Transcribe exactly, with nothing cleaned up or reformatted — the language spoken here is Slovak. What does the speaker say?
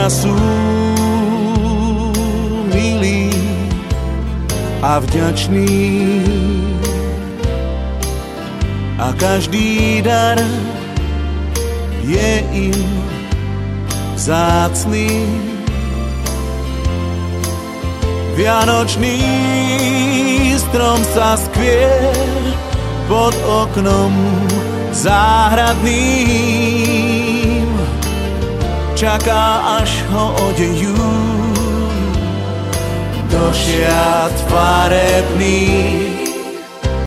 ľudia sú milí a vďační a každý dar je im vzácny. Vianočný strom sa skvie pod oknom záhradným, čaká, až ho odejú do šiat farebných.